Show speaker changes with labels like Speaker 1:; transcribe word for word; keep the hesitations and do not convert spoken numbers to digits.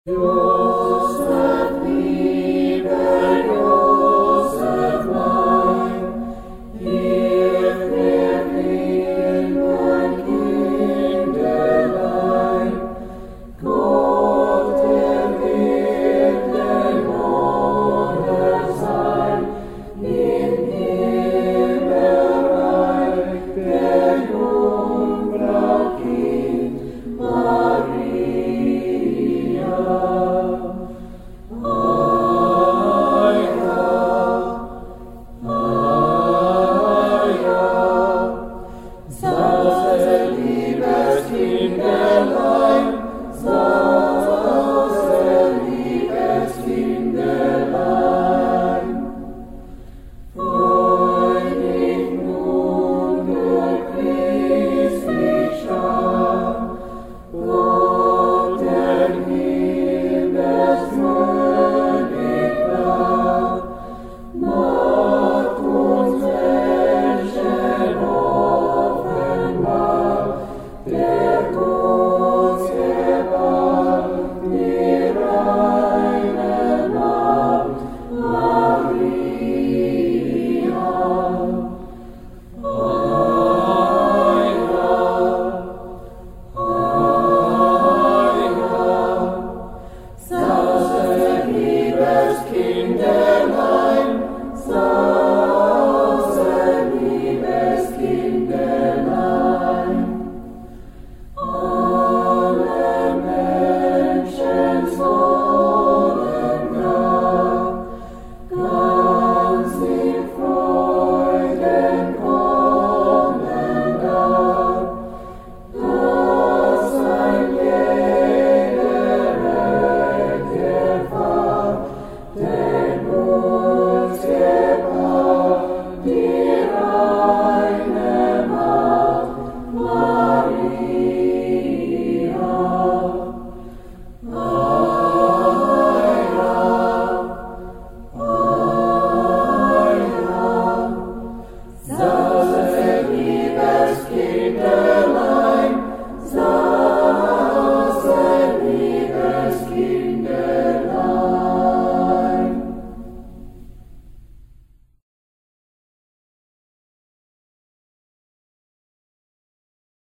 Speaker 1: Joseph, lieber Joseph mein, hilf mir in mein Kinderlein. Gott, der wird der Lohner sein, im Himmelreich der Jungfrau Kind Maria. Kinderlein, Sause, liebes Kinderlein, freudig nun durch Christi Schar, Gott der Himmelskönig war, macht uns Menschen offenbar, der Gott gewahrt, die reine Magd Maria. Heira, Heira, Sause, liebes Kinderlein, Sause, liebes Kinderlein. Alle Menschen sollen gar, ganz in Freuden kommen dar, dass ein jeder Recht erfahrt, den uns gewahrt, die reine Magd Maria. Heira, Heira, Sause, liebes Kinderlein, Sause, liebes Kinderlein.